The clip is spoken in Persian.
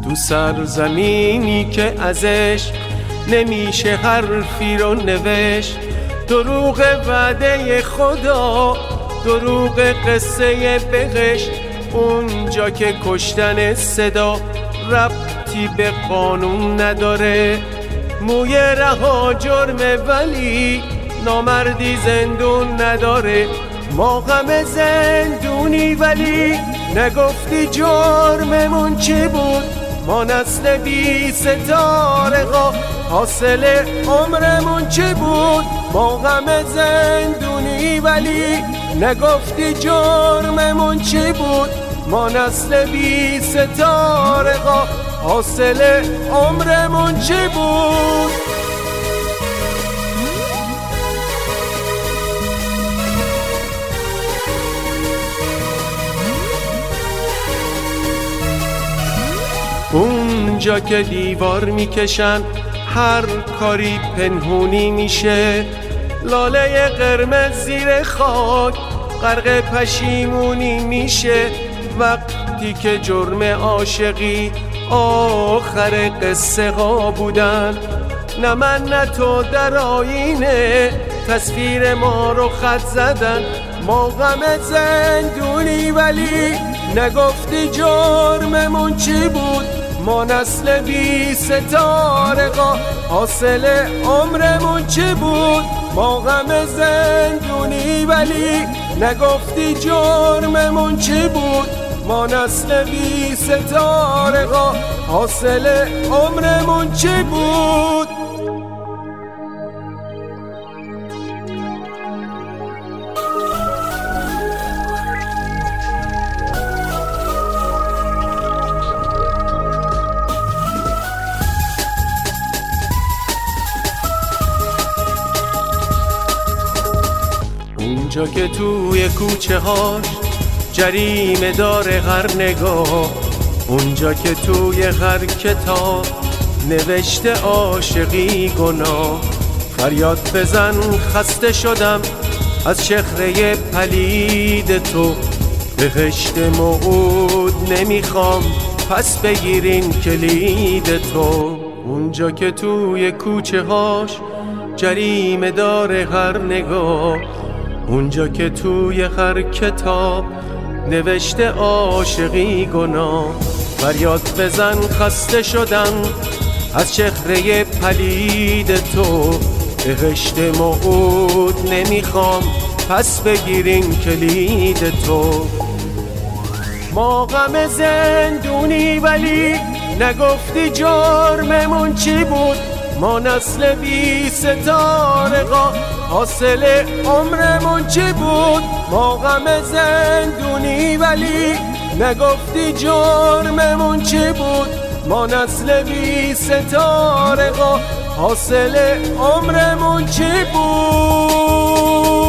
تو سرزمینی که ازش نمیشه حرفی رو نوشت. دروغ وعده خدا، دروغ قصه بهشت. اونجا که کشتن صدا ربطی به قانون نداره. موی رها جرمه ولی نامردی زندون نداره. ما غم زندونی ولی نگفتی جرممون چی بود. ما نسل بی ستارگا حاصل عمرمون چی بود. ما غم زندونی ولی نگفتی جرممون چی بود. ما نسل بی ستارگا حاصل عمرمون چی بود. اونجا که دیوار میکشن هر کاری پنهونی میشه. لاله قرمز زیر خاک غرق پشیمونی میشه. وقتی که جرم عاشقی آخر قصه ها بودن، نه من نه تو در آینه تصویر ما رو خط زدن. ما غم زندونی ولی نگفتی جرممون چی بود. ما نسل بی ستارگا حاصل عمرمون چی بود. ما غم زندونی ولی نگفتی جرممون چی بود. ما نسل بی ستارگا حاصل عمرمون چی بود. اونجا که توی کوچه هاش جریمه داره هر نگاه. اونجا که توی هر کتاب نوشته عاشقی گناه. فریاد بزن خسته شدم از چهره پلید تو. بهشت موعود نمیخوام پس بگیرین کلید تو. اونجا که توی کوچه هاش جریمه داره هر نگاه. اونجا که توی هر کتاب نوشته عاشقی گناه. فریاد بزن خسته شدم از چهره پلید تو. بهشت موعود نمیخوام پس بگیرین کلید تو. ما غم زندونی ولی نگفتی جرممون چی بود. ما نسل بی ستارگا حاصل عمرمون چی بود. ما غم زندونی ولی نگفتی جرممون چی بود. ما نسل بی ستارگا حاصل عمرمون چی بود.